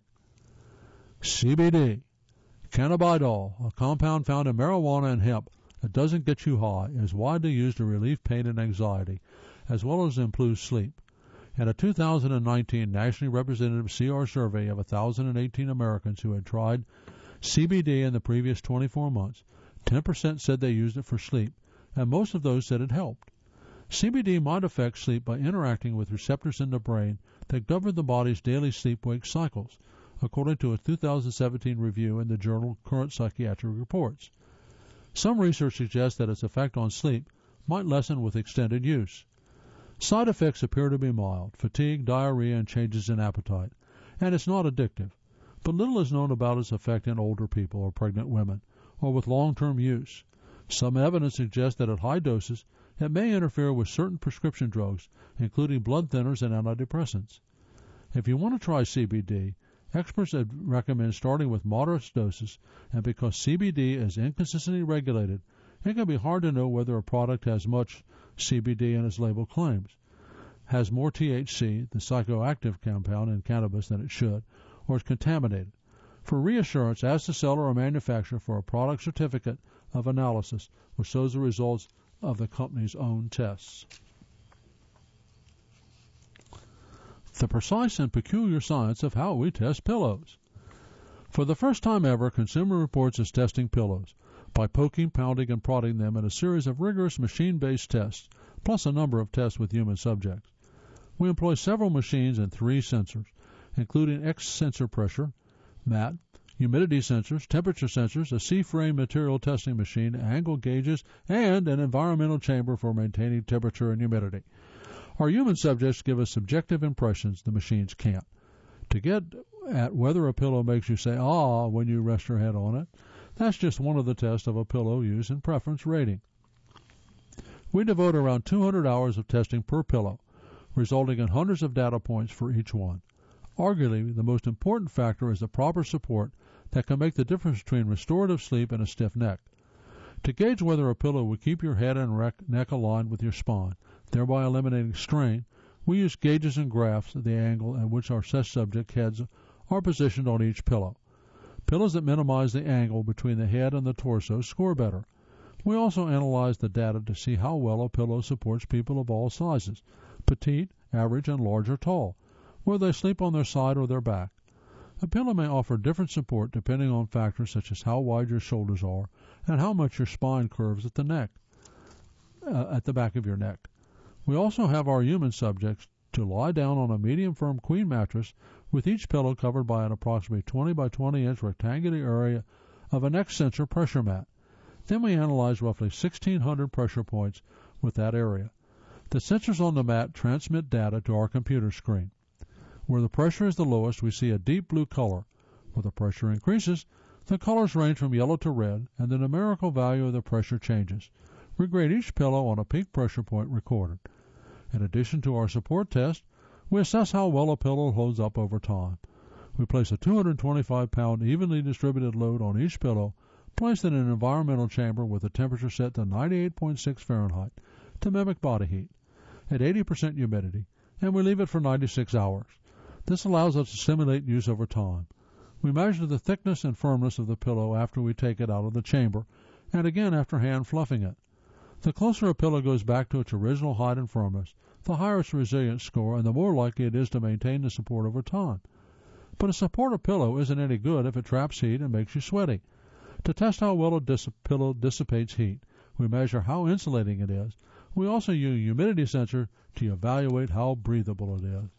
C B D. Cannabidiol, a compound found in marijuana and hemp that doesn't get you high, is widely used to relieve pain and anxiety, as well as improve sleep. In a two thousand nineteen nationally representative C R survey of one thousand eighteen Americans who had tried C B D in the previous twenty-four months, ten percent said they used it for sleep, and most of those said it helped. C B D might affect sleep by interacting with receptors in the brain that govern the body's daily sleep-wake cycles, according to a two thousand seventeen review in the journal Current Psychiatric Reports. Some research suggests that its effect on sleep might lessen with extended use. Side effects appear to be mild: fatigue, diarrhea, and changes in appetite, and it's not addictive. But little is known about its effect in older people or pregnant women, or with long-term use. Some evidence suggests that at high doses, it may interfere with certain prescription drugs, including blood thinners and antidepressants. If you want to try C B D, experts recommend starting with moderate doses, and because C B D is inconsistently regulated, it can be hard to know whether a product has much C B D in its label claims, has more T H C, the psychoactive compound in cannabis, than it should, or is contaminated. For reassurance, ask the seller or manufacturer for a product certificate of analysis, which shows the results of the company's own tests. The precise and peculiar science of how we test pillows. For the first time ever, Consumer Reports is testing pillows by poking, pounding, and prodding them in a series of rigorous machine-based tests, plus a number of tests with human subjects. We employ several machines and three sensors, including X-sensor pressure, mat, humidity sensors, temperature sensors, a C-frame material testing machine, angle gauges, and an environmental chamber for maintaining temperature and humidity. Our human subjects give us subjective impressions the machines can't. To get at whether a pillow makes you say, ah, when you rest your head on it, that's just one of the tests of a pillow use and preference rating. We devote around two hundred hours of testing per pillow, resulting in hundreds of data points for each one. Arguably, the most important factor is the proper support that can make the difference between restorative sleep and a stiff neck. To gauge whether a pillow will keep your head and neck aligned with your spine, thereby eliminating strain, we use gauges and graphs at the angle at which our test subject heads are positioned on each pillow. Pillows that minimize the angle between the head and the torso score better. We also analyze the data to see how well a pillow supports people of all sizes, petite, average, and large or tall, whether they sleep on their side or their back. A pillow may offer different support depending on factors such as how wide your shoulders are and how much your spine curves at the neck, uh, at the back of your neck. We also have our human subjects to lie down on a medium-firm queen mattress with each pillow covered by an approximately twenty by twenty inch rectangular area of an X-sensor pressure mat. Then we analyze roughly sixteen hundred pressure points with that area. The sensors on the mat transmit data to our computer screen. Where the pressure is the lowest, we see a deep blue color. Where the pressure increases, the colors range from yellow to red, and the numerical value of the pressure changes. We grade each pillow on a peak pressure point recorded. In addition to our support test, we assess how well a pillow holds up over time. We place a two hundred twenty-five pound evenly distributed load on each pillow, placed in an environmental chamber with a temperature set to ninety-eight point six Fahrenheit to mimic body heat, at eighty percent humidity, and we leave it for ninety-six hours. This allows us to simulate use over time. We measure the thickness and firmness of the pillow after we take it out of the chamber, and again after hand fluffing it. The closer a pillow goes back to its original height and firmness, the higher its resilience score and the more likely it is to maintain the support over time. But a supportive pillow isn't any good if it traps heat and makes you sweaty. To test how well a dis- pillow dissipates heat, we measure how insulating it is. We also use a humidity sensor to evaluate how breathable it is.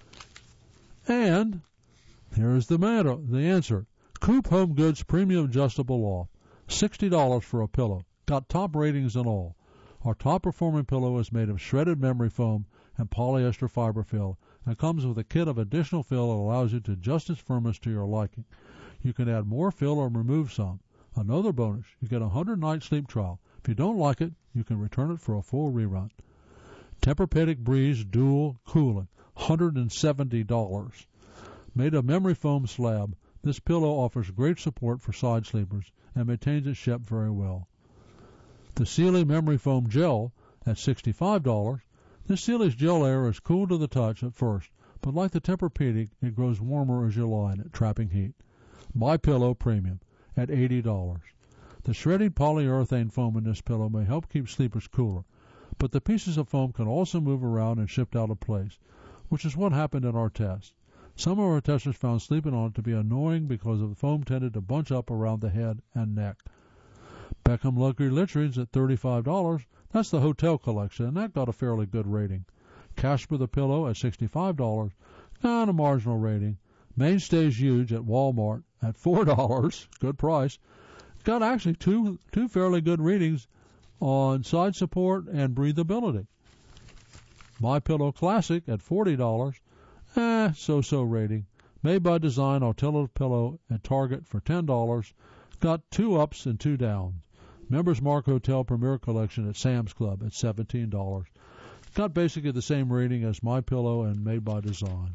And here's the matter, the answer. Coop Home Goods Premium Adjustable Loft, sixty dollars for a pillow. Got top ratings and all. Our top-performing pillow is made of shredded memory foam and polyester fiber fill and comes with a kit of additional fill that allows you to adjust its firmness to your liking. You can add more fill or remove some. Another bonus, you get a one hundred night sleep trial. If you don't like it, you can return it for a full rerun. Tempur-Pedic Breeze Dual Cooling, one hundred seventy dollars. Made of memory foam slab, this pillow offers great support for side sleepers and maintains its shape very well. The Sealy Memory Foam Gel at sixty-five dollars. This Sealy's gel layer is cool to the touch at first, but like the Tempur-Pedic, it grows warmer as you lie in it, trapping heat. My Pillow Premium at eighty dollars. The shredded polyurethane foam in this pillow may help keep sleepers cooler, but the pieces of foam can also move around and shift out of place, which is what happened in our test. Some of our testers found sleeping on it to be annoying because the foam tended to bunch up around the head and neck. Beckham Luxury Litterings at thirty-five dollars. That's the hotel collection, and that got a fairly good rating. Casper the Pillow at sixty-five dollars. Got a marginal rating. Mainstays Huge at Walmart at four dollars. Good price. Got actually two two fairly good readings on side support and breathability. My Pillow Classic at forty dollars. Eh, so-so rating. Made by Design Alternative Pillow at Target for ten dollars. Got two ups and two downs. Members Mark Hotel Premier Collection at Sam's Club at seventeen dollars. Got basically the same rating as My Pillow and Made by Design.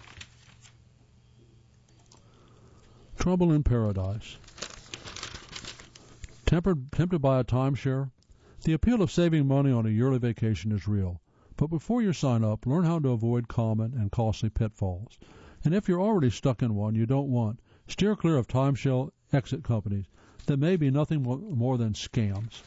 Trouble in Paradise. Tempered, tempted by a timeshare? The appeal of saving money on a yearly vacation is real. But before you sign up, learn how to avoid common and costly pitfalls. And if you're already stuck in one you don't want, steer clear of timeshare exit companies that may be nothing more than scams.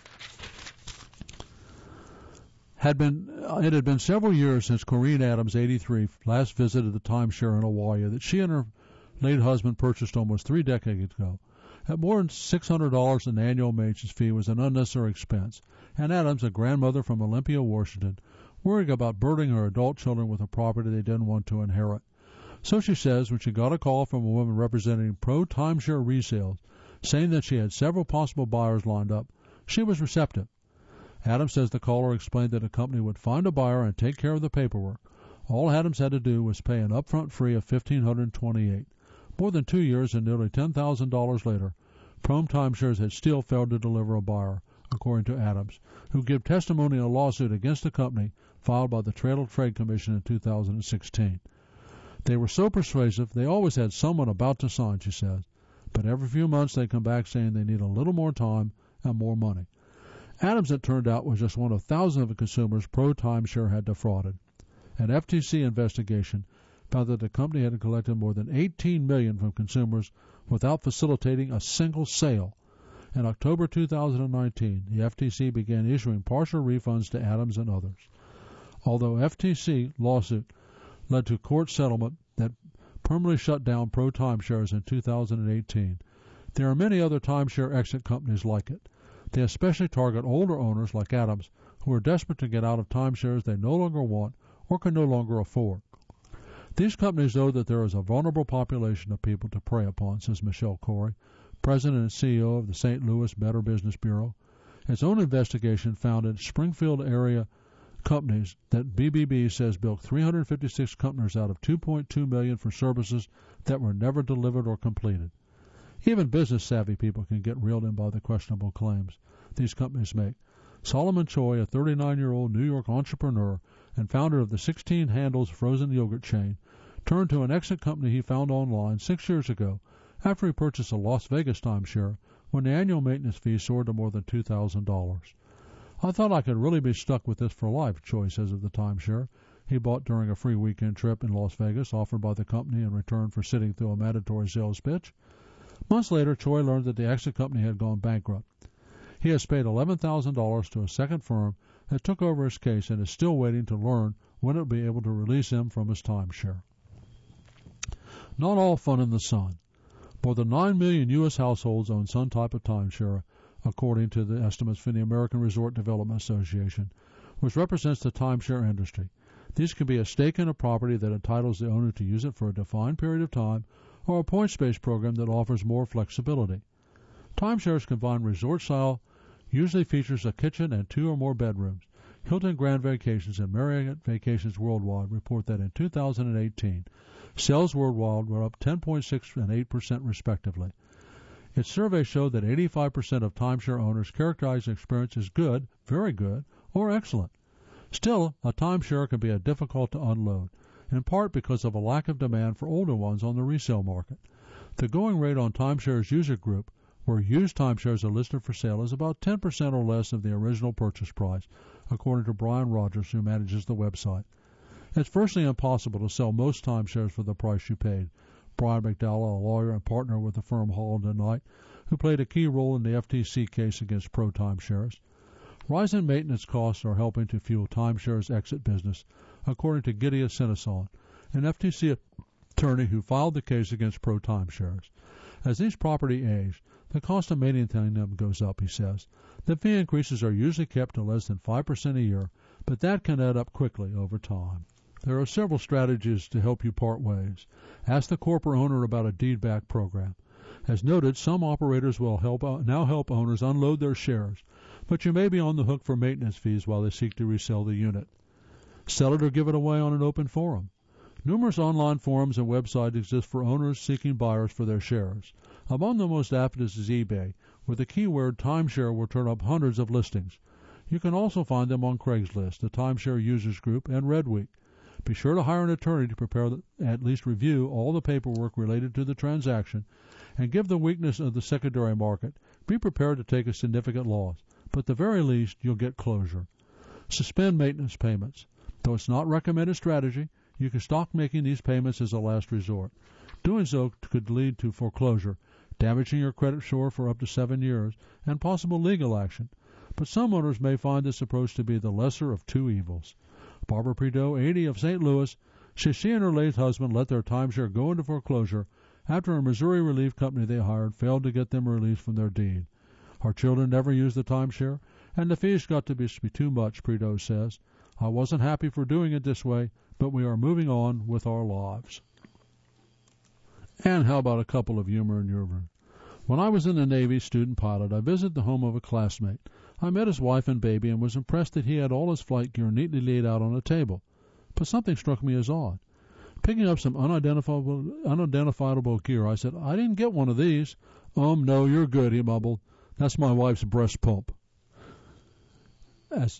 Had been, it had been several years since Corrine Adams, eighty-three, last visited the timeshare in Hawaii that she and her late husband purchased almost three decades ago. At more than six hundred dollars an annual maintenance fee was an unnecessary expense, and Adams, a grandmother from Olympia, Washington, worried about burdening her adult children with a property they didn't want to inherit. So she says when she got a call from a woman representing pro-timeshare resales, saying that she had several possible buyers lined up, she was receptive. Adams says the caller explained that a company would find a buyer and take care of the paperwork. All Adams had to do was pay an upfront fee of fifteen hundred twenty-eight dollars. More than two years and nearly ten thousand dollars later, Prom Timeshares had still failed to deliver a buyer, according to Adams, who gave testimony in a lawsuit against the company filed by the Federal Trade Commission in two thousand sixteen. They were so persuasive, they always had someone about to sign, she says. But every few months they come back saying they need a little more time and more money. Adams, it turned out, was just one of thousands of the consumers pro-timeshare had defrauded. An F T C investigation found that the company had collected more than eighteen million dollars from consumers without facilitating a single sale. In October two thousand nineteen, the F T C began issuing partial refunds to Adams and others. Although F T C lawsuit led to court settlement that permanently shut down pro-timeshares in two thousand eighteen, there are many other timeshare exit companies like it. They especially target older owners like Adams who are desperate to get out of timeshares they no longer want or can no longer afford. These companies know that there is a vulnerable population of people to prey upon, says Michelle Corey, president and C E O of the Saint Louis Better Business Bureau. Its own investigation found in Springfield area companies that B B B says built three hundred fifty-six companies out of two point two million dollars for services that were never delivered or completed. Even business-savvy people can get reeled in by the questionable claims these companies make. Solomon Choi, a thirty-nine-year-old New York entrepreneur and founder of the sixteen Handles frozen yogurt chain, turned to an exit company he found online six years ago after he purchased a Las Vegas timeshare when the annual maintenance fee soared to more than two thousand dollars. I thought I could really be stuck with this for life, Choi says of the timeshare he bought during a free weekend trip in Las Vegas offered by the company in return for sitting through a mandatory sales pitch. Months later, Choi learned that the exit company had gone bankrupt. He has paid eleven thousand dollars to a second firm that took over his case and is still waiting to learn when it will be able to release him from his timeshare. Not all fun in the sun. More than nine million U S households own some type of timeshare, according to the estimates from the American Resort Development Association, which represents the timeshare industry. These can be a stake in a property that entitles the owner to use it for a defined period of time, or a points-based program that offers more flexibility. Timeshares combine resort-style, usually features a kitchen and two or more bedrooms. Hilton Grand Vacations and Marriott Vacations Worldwide report that in two thousand eighteen, sales worldwide were up ten point six and eight percent respectively. Its survey showed that eighty-five percent of timeshare owners characterize the experience as good, very good, or excellent. Still, a timeshare can be difficult to unload, in part because of a lack of demand for older ones on the resale market. The going rate on Timeshares user group, where used timeshares are listed for sale, is about ten percent or less of the original purchase price, according to Brian Rogers, who manages the website. It's virtually impossible to sell most timeshares for the price you paid. Brian McDowell, a lawyer and partner with the firm Holland and Knight, who played a key role in the F T C case against pro timeshares. Rising maintenance costs are helping to fuel timeshares' exit business, according to Gideon Sineson, an F T C attorney who filed the case against Pro Timeshares. As these property age, the cost of maintaining them goes up, he says. The fee increases are usually kept to less than five percent a year, but that can add up quickly over time. There are several strategies to help you part ways. Ask the corporate owner about a deed-back program. As noted, some operators will help now help owners unload their shares, but you may be on the hook for maintenance fees while they seek to resell the unit. Sell it or give it away on an open forum. Numerous online forums and websites exist for owners seeking buyers for their shares. Among the most active is eBay, where the keyword timeshare will turn up hundreds of listings. You can also find them on Craigslist, the Timeshare Users Group, and Redweek. Be sure to hire an attorney to prepare, the, at least review all the paperwork related to the transaction, and give the weakness of the secondary market. Be prepared to take a significant loss, but at the very least, you'll get closure. Suspend maintenance payments. Though it's not recommended strategy, you can stop making these payments as a last resort. Doing so could lead to foreclosure, damaging your credit score for up to seven years, and possible legal action. But some owners may find this approach to be the lesser of two evils. Barbara Prideaux, eighty, of Saint Louis, says she and her late husband let their timeshare go into foreclosure after a Missouri relief company they hired failed to get them released from their deed. Our children never used the timeshare, and the fees got to be too much, Prideaux says. I wasn't happy for doing it this way, but we are moving on with our lives. And how about a couple of humor and humor? When I was in the Navy student pilot, I visited the home of a classmate. I met his wife and baby and was impressed that he had all his flight gear neatly laid out on a table. But something struck me as odd. Picking up some unidentifiable, unidentifiable gear, I said, I didn't get one of these. Um, no, you're good, he mumbled. That's my wife's breast pump. As,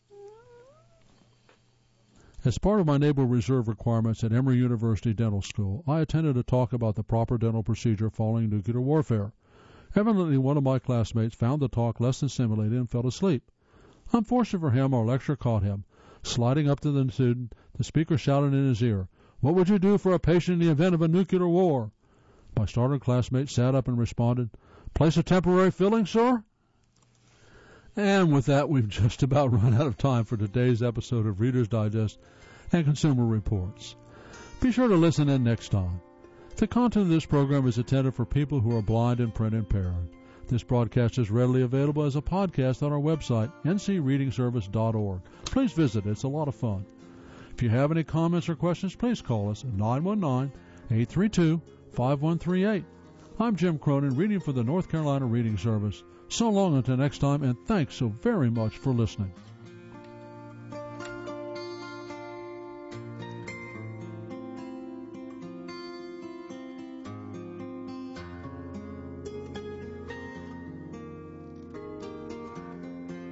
as part of my Naval Reserve requirements at Emory University Dental School, I attended a talk about the proper dental procedure following nuclear warfare. Evidently, one of my classmates found the talk less than stimulating and fell asleep. Unfortunately for him, our lecturer caught him. Sliding up to the student, the speaker shouted in his ear, "What would you do for a patient in the event of a nuclear war?" My startled classmate sat up and responded, "Place a temporary filling, sir?" And with that, we've just about run out of time for today's episode of Reader's Digest and Consumer Reports. Be sure to listen in next time. The content of this program is intended for people who are blind and print impaired. This broadcast is readily available as a podcast on our website, n c reading service dot org. Please visit. It's a lot of fun. If you have any comments or questions, please call us at nine one nine, eight three two, five one three eight. I'm Jim Cronin, reading for the North Carolina Reading Service. So long until next time, and thanks so very much for listening.